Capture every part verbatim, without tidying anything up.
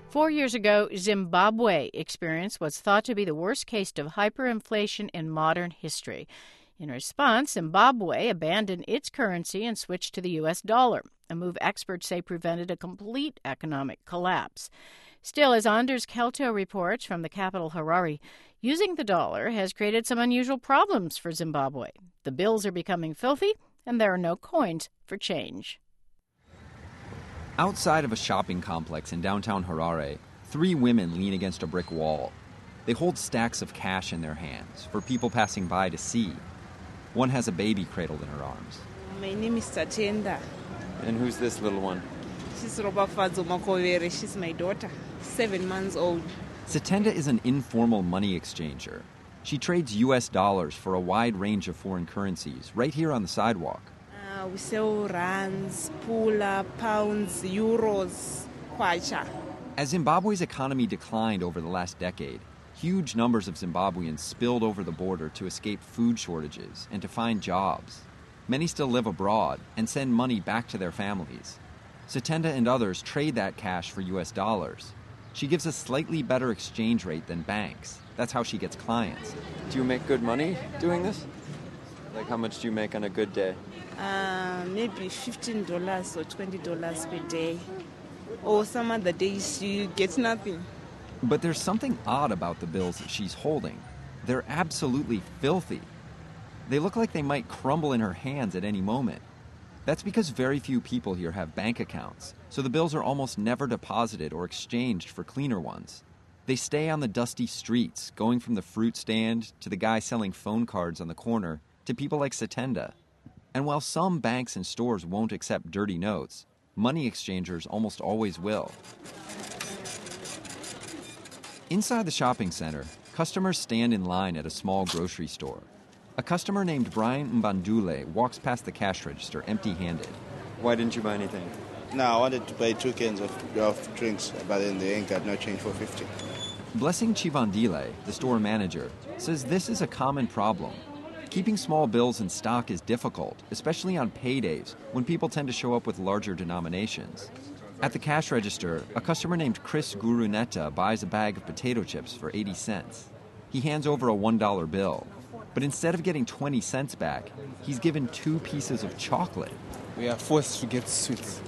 Four years ago, Zimbabwe experienced what's thought to be the worst case of hyperinflation in modern history. In response, Zimbabwe abandoned its currency and switched to the U S dollar, a move experts say prevented a complete economic collapse. Still, as Anders Kelto reports from the capital Harare, using the dollar has created some unusual problems for Zimbabwe. The bills are becoming filthy, and there are no coins for change. Outside of a shopping complex in downtown Harare, three women lean against a brick wall. They hold stacks of cash in their hands for people passing by to see. One has a baby cradled in her arms. My name is Tatenda. And who's this little one? She's Robafadzo Makovere. She's my daughter, seven months old. Satenda is an informal money exchanger. She trades U S dollars for a wide range of foreign currencies right here on the sidewalk. Uh, we sell rands, pula, pounds, euros, kwacha. As Zimbabwe's economy declined over the last decade, huge numbers of Zimbabweans spilled over the border to escape food shortages and to find jobs. Many still live abroad and send money back to their families. Satenda and others trade that cash for U S dollars. She gives a slightly better exchange rate than banks. That's how she gets clients. Do you make good money doing this? Like, how much do you make on a good day? Uh, maybe fifteen dollars or twenty dollars per day. Or some other days you get nothing. But there's something odd about the bills that she's holding. They're absolutely filthy. They look like they might crumble in her hands at any moment. That's because very few people here have bank accounts, so the bills are almost never deposited or exchanged for cleaner ones. They stay on the dusty streets, going from the fruit stand to the guy selling phone cards on the corner to people like Satenda. And while some banks and stores won't accept dirty notes, money exchangers almost always will. Inside the shopping center, customers stand in line at a small grocery store. A customer named Brian Mbandule walks past the cash register empty-handed. Why didn't you buy anything? No, I wanted to buy two cans of, of drinks, but then they ain't got no change for fifty. Blessing Chivandile, the store manager, says this is a common problem. Keeping small bills in stock is difficult, especially on paydays when people tend to show up with larger denominations. At the cash register, a customer named Chris Gurunetta buys a bag of potato chips for eighty cents. He hands over a one dollar bill. But instead of getting twenty cents back, he's given two pieces of chocolate. We are forced to get sweets.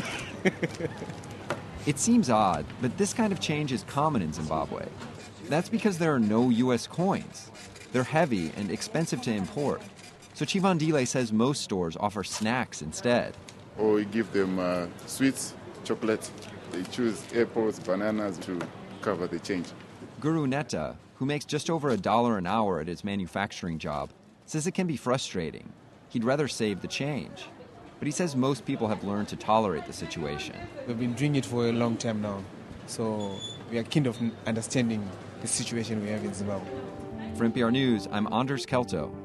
It seems odd, but this kind of change is common in Zimbabwe. That's because there are no U S coins. They're heavy and expensive to import. So Chivandile says most stores offer snacks instead. Or we give them uh, sweets, chocolate. They choose apples, bananas to cover the change. Guru Netta, who makes just over a dollar an hour at his manufacturing job, says it can be frustrating. He'd rather save the change. But he says most people have learned to tolerate the situation. We've been doing it for a long time now, so we are keen of understanding the situation we have in Zimbabwe. For N P R News, I'm Anders Kelto.